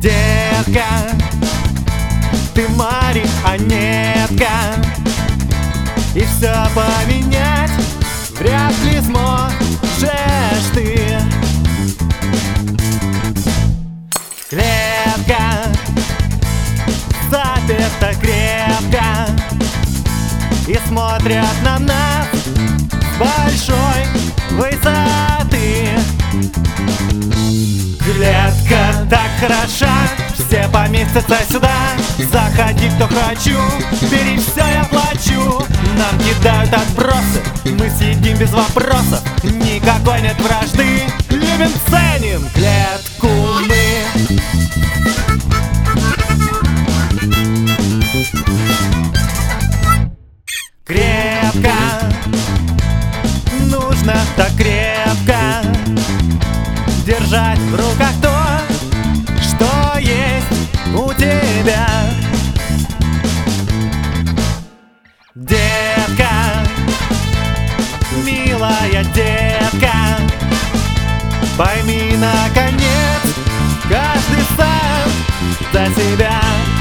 Детка, ты марионетка, и все поменять вряд ли сможешь ты. Клетка заперта крепко, и смотрят на нас с большой высоты. Клетка так хороша, все поместятся сюда. Заходи, кто хочу, бери все, я плачу. Нам кидают отбросы, мы съедим без вопросов. Никакой нет вражды, любим, ценим клетку мы. Крепко, нужно так крепко держать в руках то, что есть у тебя. Детка, милая детка, пойми наконец, каждый сам за себя.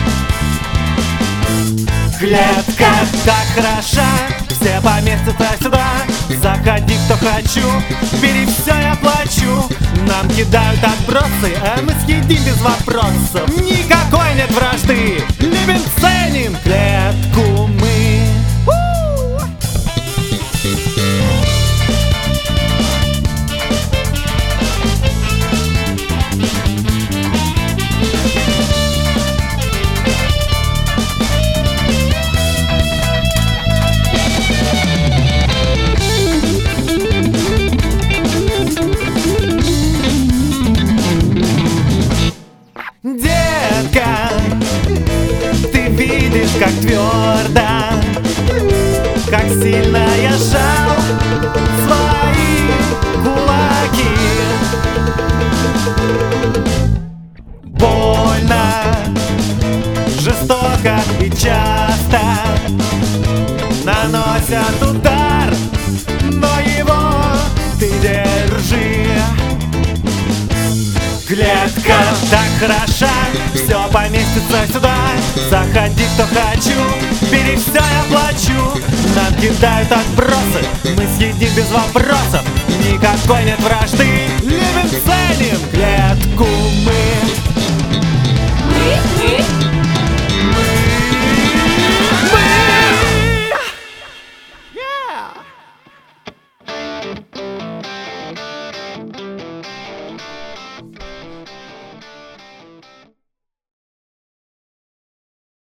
Клетка так хороша, все поместятся сюда. Заходи, кто хочу, бери все, я плачу. Нам кидают отбросы, а мы съедим без вопросов. Никакой нет вражды, любим, ценим клетку мы. Детка, ты видишь, как твердо, как сильно я сжал свои кулаки. Больно, жестоко и часто наносят удар, но его ты держи. Клетка так хороша, все поместится сюда. Заходи, кто хочу, бери все, я плачу. Нам кидают отбросы, мы съедим без вопросов. Никакой нет вражды, любим, ценим клетку мы. Мы. Yeah.